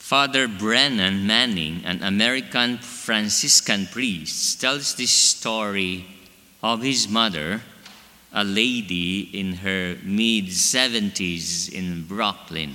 Father Brennan Manning, an American Franciscan priest, tells this story of his mother, a lady in her mid-70s in Brooklyn.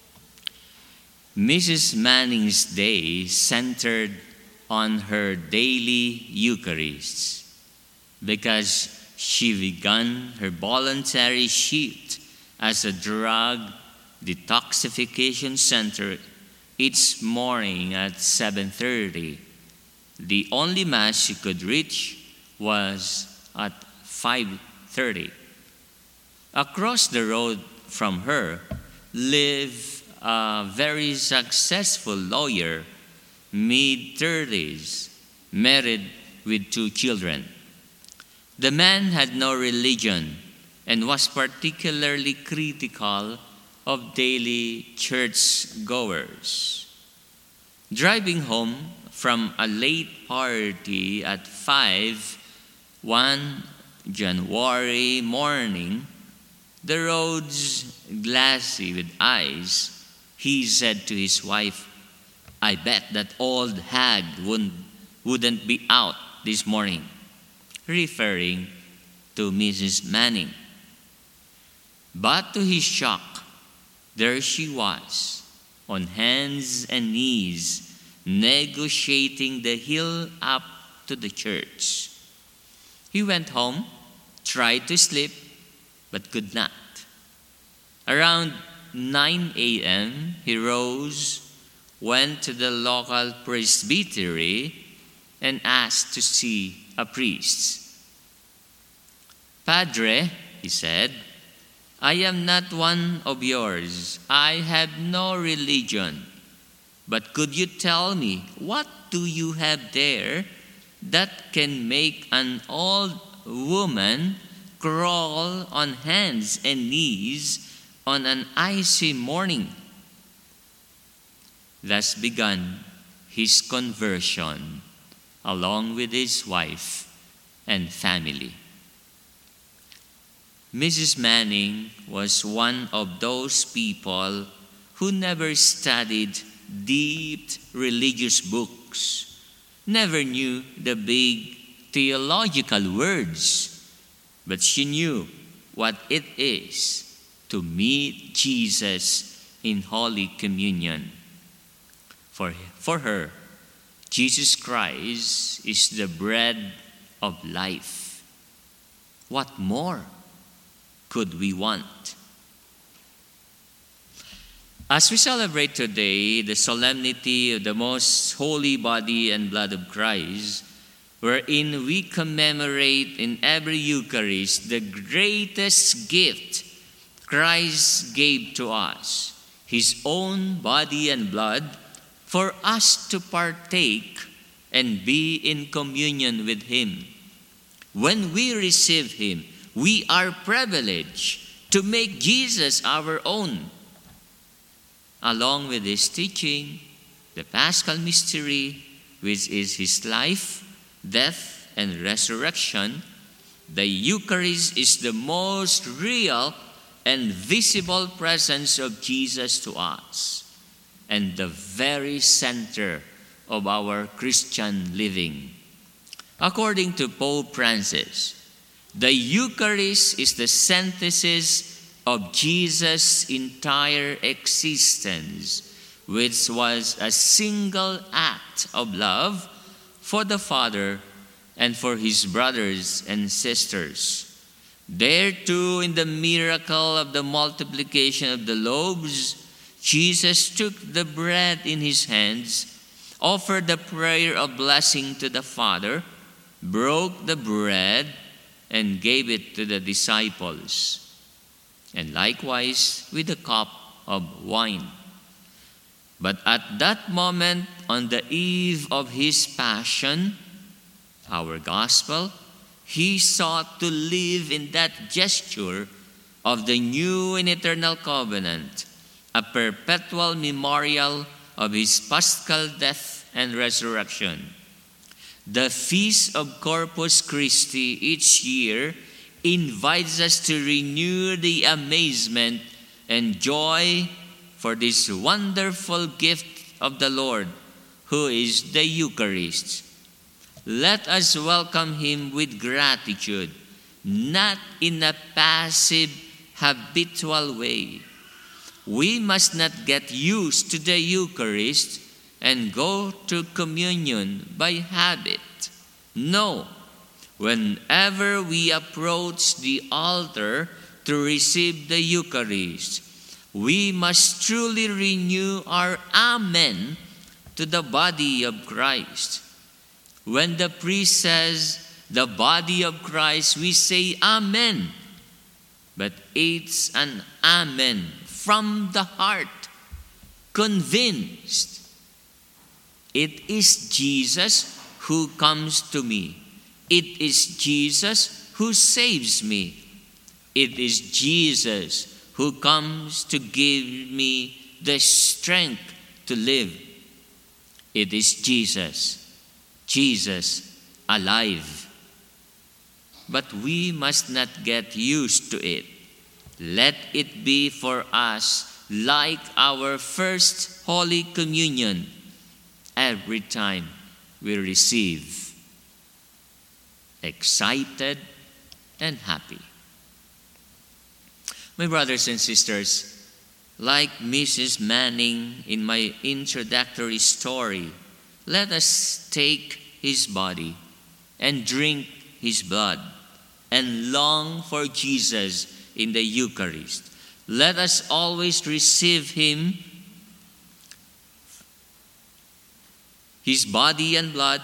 Mrs. Manning's day centered on her daily Eucharist because she began her voluntary shift as a drug detoxification center each morning at 7:30. The only mass she could reach was at 5:30. Across the road from her lived a very successful lawyer, mid-30s, married with 2 children. The man had no religion and was particularly critical of daily church-goers. Driving home from a late party at 5 one January morning, the roads glassy with ice, he said to his wife, "I bet that old hag wouldn't be out this morning," referring to Mrs. Manning. But to his shock, there she was, on hands and knees, negotiating the hill up to the church. He went home, tried to sleep, but could not. Around 9 a.m., he rose, went to the local presbytery, and asked to see a priest. "Padre," he said, "I am not one of yours. I have no religion. But could you tell me, what do you have there that can make an old woman crawl on hands and knees on an icy morning?" Thus began his conversion, along with his wife and family. Mrs. Manning was one of those people who never studied deep religious books, never knew the big theological words, but she knew what it is to meet Jesus in Holy Communion. For her, Jesus Christ is the bread of life. What more could we want? As we celebrate today the solemnity of the most holy body and blood of Christ, wherein we commemorate in every Eucharist the greatest gift Christ gave to us, His own body and blood, for us to partake and be in communion with Him. When we receive Him, we are privileged to make Jesus our own. Along with His teaching, the Paschal mystery, which is His life, death, and resurrection, the Eucharist is the most real and visible presence of Jesus to us, and the very center of our Christian living. According to Pope Francis, the Eucharist is the synthesis of Jesus' entire existence, which was a single act of love for the Father and for His brothers and sisters. There too, in the miracle of the multiplication of the loaves, Jesus took the bread in His hands, offered the prayer of blessing to the Father, broke the bread, and gave it to the disciples, and likewise with a cup of wine. But at that moment, on the eve of His passion, our gospel, He sought to live in that gesture of the new and eternal covenant, a perpetual memorial of His paschal death and resurrection. The Feast of Corpus Christi each year invites us to renew the amazement and joy for this wonderful gift of the Lord, who is the Eucharist. Let us welcome Him with gratitude, not in a passive, habitual way. We must not get used to the Eucharist and go to communion by habit. No, whenever we approach the altar to receive the Eucharist, we must truly renew our Amen to the body of Christ. When the priest says the body of Christ, we say Amen. But it's an Amen from the heart, convinced. It is Jesus who comes to me. It is Jesus who saves me. It is Jesus who comes to give me the strength to live. It is Jesus alive. But we must not get used to it. Let it be for us like our first Holy Communion every time we receive, excited and happy. My brothers and sisters, like Mrs. Manning in my introductory story, let us take His body and drink His blood and long for Jesus in the Eucharist. Let us always receive Him, His body and blood,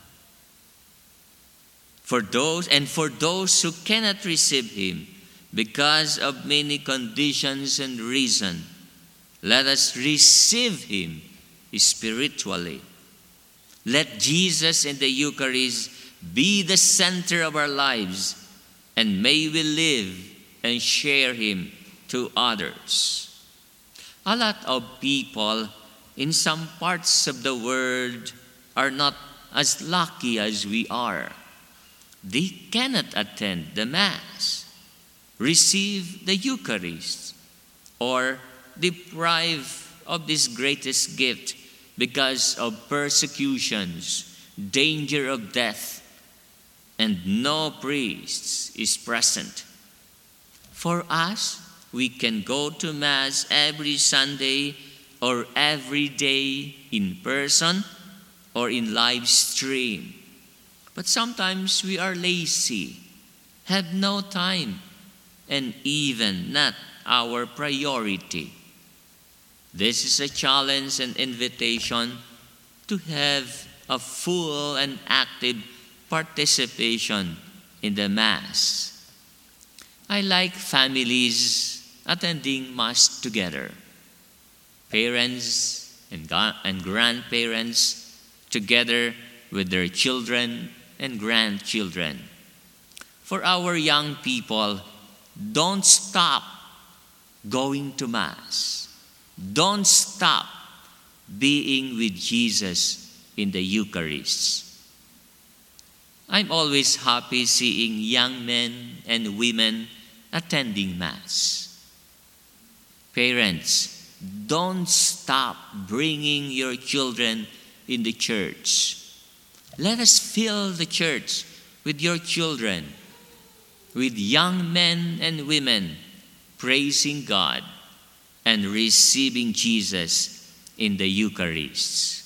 for those who cannot receive Him because of many conditions and reasons. Let us receive Him spiritually. Let Jesus in the Eucharist be the center of our lives, and may we live and share Him to others. A lot of people in some parts of the world are not as lucky as we are. They cannot attend the Mass, receive the Eucharist, or deprive of this greatest gift because of persecutions, danger of death, and no priest is present. For us, we can go to Mass every Sunday or every day in person or in live stream. But sometimes we are lazy, have no time, and even not our priority. This is a challenge and invitation to have a full and active participation in the Mass. I like families attending Mass together. Parents and grandparents together with their children and grandchildren. For our young people, don't stop going to Mass. Don't stop being with Jesus in the Eucharist. I'm always happy seeing young men and women attending Mass. Parents, don't stop bringing your children in the church. Let us fill the church with your children, with young men and women praising God and receiving Jesus in the Eucharist.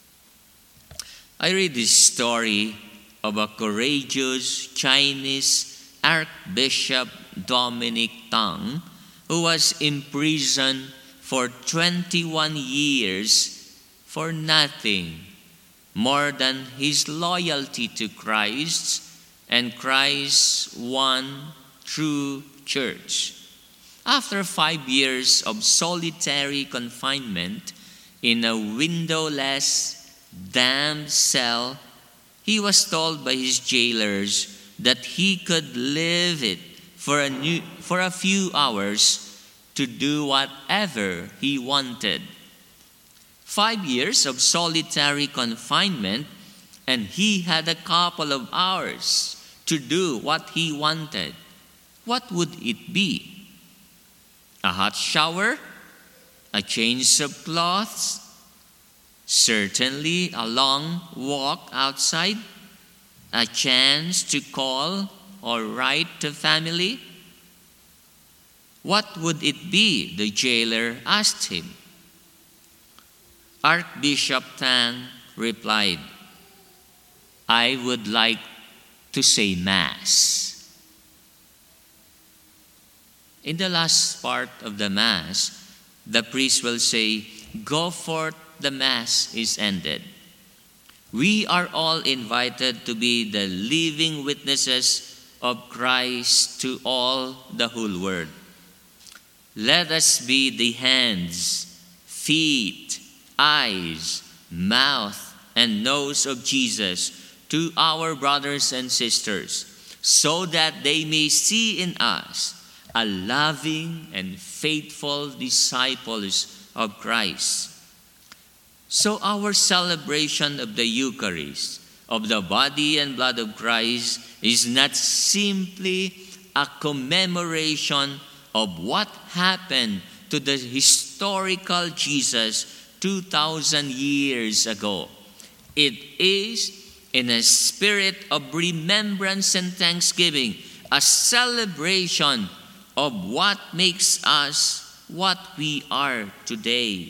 I read this story of a courageous Chinese Archbishop Dominic Tang, who was imprisoned for 21 years for nothing more than his loyalty to Christ and Christ's one true church. After 5 years of solitary confinement in a windowless, damp cell, he was told by his jailers that he could leave it for a few hours to do whatever he wanted. 5 years of solitary confinement, and he had a couple of hours to do what he wanted. What would it be? A hot shower? A change of clothes? Certainly a long walk outside, a chance to call or write to family. What would it be? The jailer asked him. Archbishop Tang replied, I would like to say Mass. In the last part of the Mass, the priest will say, Go forth, the Mass is ended. We are all invited to be the living witnesses of Christ to all the whole world. Let us be the hands, feet, eyes, mouth, and nose of Jesus to our brothers and sisters, so that they may see in us a loving and faithful disciples of Christ. So our celebration of the Eucharist, of the body and blood of Christ, is not simply a commemoration of what happened to the historical Jesus 2,000 years ago. It is in a spirit of remembrance and thanksgiving, a celebration of what makes us what we are today.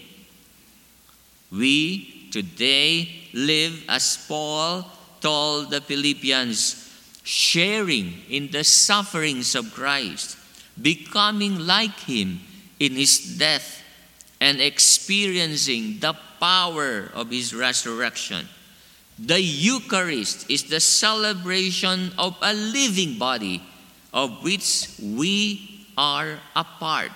We today live, as Paul told the Philippians, sharing in the sufferings of Christ, becoming like Him in His death, and experiencing the power of His resurrection. The Eucharist is the celebration of a living body of which we are a part.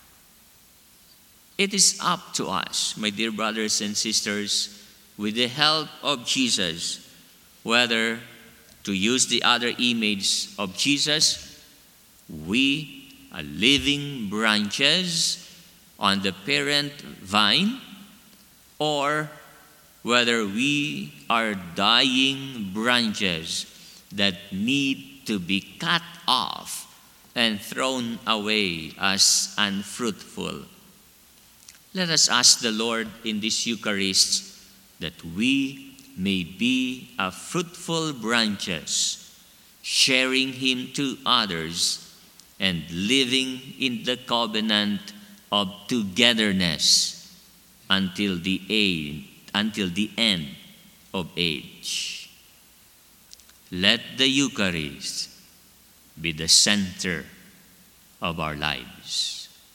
It is up to us, my dear brothers and sisters, with the help of Jesus, whether to use the other image of Jesus, we are living branches on the parent vine, or whether we are dying branches that need to be cut off and thrown away as unfruitful. Let us ask the Lord in this Eucharist that we may be a fruitful branches, sharing Him to others and living in the covenant of togetherness until the end of age. Let the Eucharist be the center of our lives.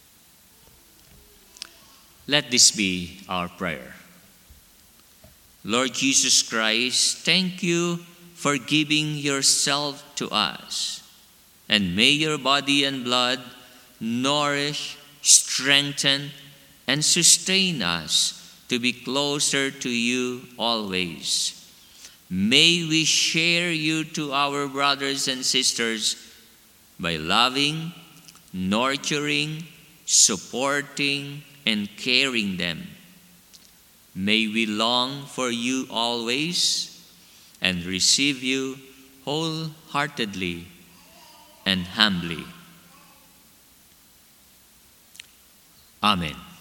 Let this be our prayer. Lord Jesus Christ, thank you for giving yourself to us. And may your body and blood nourish, strengthen, and sustain us to be closer to you always. May we share you to our brothers and sisters by loving, nurturing, supporting, and caring them. May we long for you always and receive you wholeheartedly and humbly. Amen.